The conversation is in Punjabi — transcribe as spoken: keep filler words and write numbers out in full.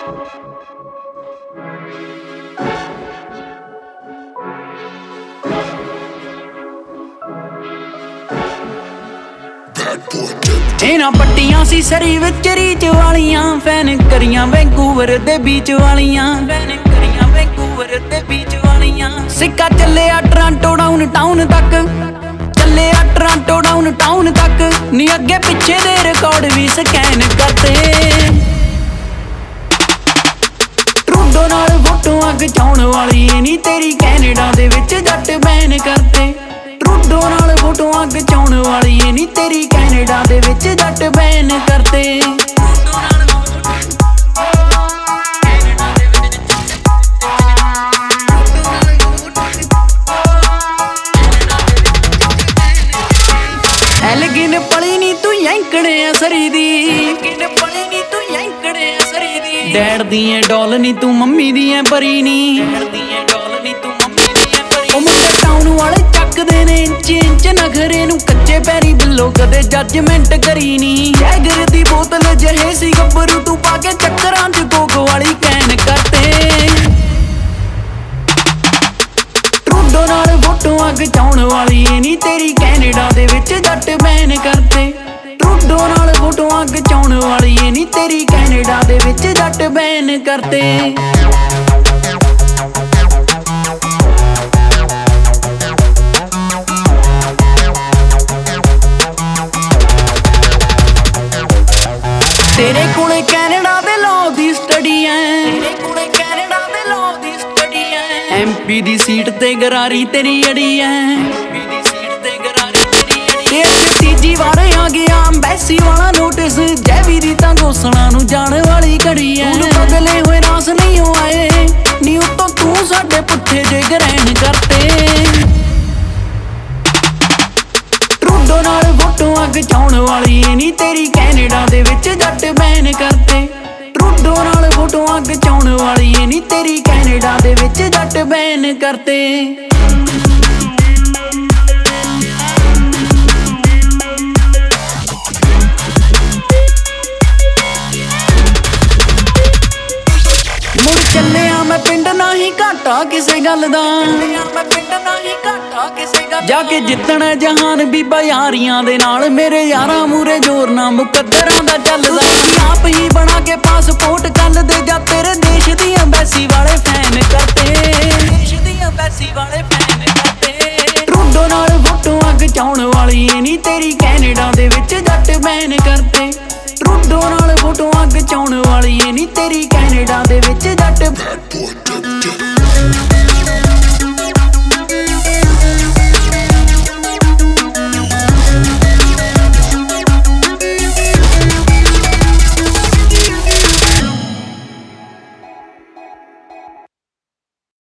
ਇਹਨਾਂ ਪੱਟੀਆਂ ਸੀ ਸਰੀ ਵਿੱਚ ਰੀਚ ਵਾਲੀਆਂ, ਫੈਨ ਕਰੀਆਂ ਵੈਂਕੂਵਰ ਦੇ ਬੀਚ ਵਾਲੀਆਂ, ਫੈਨ ਕਰੀਆਂ ਵੈਂਕੂਵਰ ਦੇ ਬੀਚ ਵਾਲੀਆਂ। ਸਿੱਕਾ ਚੱਲਿਆ ਟੋਰਾਂਟੋ ਡਾਊਨ ਟਾਊਨ ਤੱਕ, ਚੱਲਿਆ ਟੋਰਾਂਟੋ ਡਾਊਨ ਟਾਊਨ ਤੱਕ, ਨੀ ਅੱਗੇ ਪਿੱਛੇ ਦੇ ਰਿਕਾਰਡ ਵੀ ਸਕੈਨ ਕਰਤੇ। ਟਰੂਡੋ ਨਾਲ ਫੋਟੋਆਂ ਖਿਚਾਉਣ ਵਾਲੀ ਨੀ ਤੇਰੀ ਕੈਨੇਡਾ ਦੇ ਵਿੱਚ ਜੱਟ ਬੈਨ ਕਰਤੇ। ਟਰੂਡੋ ਨਾਲ ਫੋਟੋਆਂ ਖਿਚਾਉਣ ਵਾਲੀ ਨੀ ਤੇਰੀ ਕੈਨੇਡਾ ਦੇ ਵਿੱਚ ਜੱਟ ਬੈਨ ਕਰਤੇ। ਐਲਗਿਨ ਪਲੀ ਨੀ ਤੂੰ ਯੈਂਕੜੇ ਸਰੀ ਦੀ, ਐਲਗਿਨ ਪਲੀ ਨੀ ਤੂੰ ਯੈਂਕੜੇ ਸਰੀ ਦੀ। ਡੈਡ ਦੀ ਐ ਡੋਲ ਨੀ ਤੂੰ ਮੰਮੀ ਦੀ ਐ ਪਰੀ ਨੀ, ਡੈਡ ਦੀ ਐ ਡੋਲ ਨੀ ਤੂੰ ਮੰਮੀ ਦੀ ਐ ਪਰੀ। ਉਹ ਮੁੰਡੇ ਟਾਊਨ ਵਾਲੇ ਚੱਕਦੇ ਨੇ ਇੰਚ ਇੰਚ ਨਖਰੇ ਨੂੰ, ਕੱਚੇ ਪੈਰੀ ਬਿੱਲੋ ਕਦੇ ਜੱਜਮੈਂਟ ਕਰੀ ਨੀ। ਜੈਗਰ ਦੀ ਬੋਤਲ ਜਿਹੇ ਸੀ ਗੱਭਰੂ ਤੂੰ ਪਾ ਕੇ ਚੱਕਰਾਂ ਚ ਕੋਕ ਵਾਲੀ ਕੈਨ ਕਰਤੇ। ਟਰੂਡੋ ਨਾਲ ਫੋਟੋਆਂ ਖਿਚਾਉਣ ਵਾਲੀ ਨੀ ਤੇਰੀ ਕੈਨੇਡਾ ਦੇ ਵਿੱਚ ਜੱਟ ਬੈਨ ਕਰਤੇ। ਟਰੂਡੋ ਨਾਲ ਫੋਟੋਆਂ ਖਿਚਾਉਣ ਵਾਲੀ ਨੀ ਤੇਰੀ ਕੈਨੇਡਾ ਦੇ ਵਿੱਚ ਜੱਟ ਬੈਨ ਕਰਤੇ। ਤੇਰੇ ਕੋਲੇ ਕੈਨੇਡਾ ਦੇ ਲਾਅ ਦੀ ਸਟੱਡੀ ਐ, ਤੇਰੇ ਕੋਲੇ ਕੈਨੇਡਾ ਦੇ ਲਾਅ ਦੀ ਸਟੱਡੀ ਐ। ਐਮਪੀ ਦੀ ਸੀਟ ਤੇ ਗਰਾਰੀ ਤੇਰੀ ਅੜੀ ਐ, ਐਮਪੀ ਦੀ ਸੀਟ ਤੇ ਗਰਾਰੀ ਤੇਰੀ ਅੜੀ ਐ। ਤੇ ਤੀਜੀ ਵਾਰ ਆ ਗਿਆ ਅੰਬੈਸੀ ਵਾਲਾ ਨੋਟਿਸ, ਜੈਵੀ ਦੀ ਤਾਂ ਗੋਸਣਾ ਨੂੰ ਜਾਣ ਵਾਲੀ ਘੜੀ ਐ। ਬਦਲੇ ਹੋਏ ਰਾਸ ਨਹੀਂ ਹੋ ਆਏ ਨੀ ਉੱਤੋਂ ਤੂੰ ਸਾਡੇ ਪੁੱਠੇ ਜੇ ਗ੍ਰਹਿਣ ਕਰਤੇ। ਟਰੂਡੋ ਨਾਲ ਫੋਟੋਆਂ ਖਿਚਾਉਣ ਵਾਲੀ ਨੀ ਤੇਰੀ ਕੈਨੇਡਾ ਦੇ ਵਿੱਚ ਜੱਟ ਬੈਨ ਕਰਤੇ। ਟਰੂਡੋ ਨਾਲ ਫੋਟੋਆਂ ਖਿਚਾਉਣ ਵਾਲੀ ਨੀ ਤੇਰੀ ਕੈਨੇਡਾ ਦੇ ਵਿੱਚ ਜੱਟ ਬੈਨ ਕਰਤੇ। ਮੁੜ ਚੱਲਿਆ ਮੈਂ ਪਿੰਡ ਨਹੀਂ ਘਾਟਾ ਕਿਸੇ ਗੱਲ ਦਾ, ਮੈਂ ਪਿੰਡ ਨਹੀਂ ਘਾਟਾ ਕਿਸੇ ਗੱਲ। ਜਾ ਕੇ ਜਿੱਤਣਾ ਜਹਾਨ ਬੀਬਾ ਯਾਰੀਆਂ ਦੇ ਨਾਲ, ਮੇਰੇ ਯਾਰਾਂ ਮੂਰੇ ਜ਼ੋਰ ਨਾ ਮੁਕੱਦਰਾਂ ਦਾ ਚੱਲਦਾ। ਆਪ ਹੀ ਬਣਾ ਕੇ ਪਾਸਪੋਰਟ ਕੱਲ ਦੇ ਜਾ ਤੇਰੇ ਦੇਸ਼ ਦੀ ਅੰਬੈਸੀ ਵਾਲੇ ਫੈਨ ਕਰਤੇ, ਦੇਸ਼ ਦੀ ਅੰਬੈਸੀ ਵਾਲੇ ਫੈਨ ਕਰਤੇ। ਟਰੂਡੋ ਨਾਲ ਫੋਟੋਆਂ ਖਿਚਾਉਣ ਵਾਲੀ ਨੀ ਤੇਰੀ ਕੈਨੇਡਾ ਦੇ ਵਿੱਚ ਜੱਟ ਬੈਨ ਕਰਤੇ। ਟਰੂਡੋ ਨਾਲ ਫੋਟੋਆਂ ਖਿਚਾਉਣ ਵਾਲੀ ਨੀ ਤੇਰੀ ਕੈਨੇਡਾ ਦੇ ਵਿੱਚ ਜੱਟ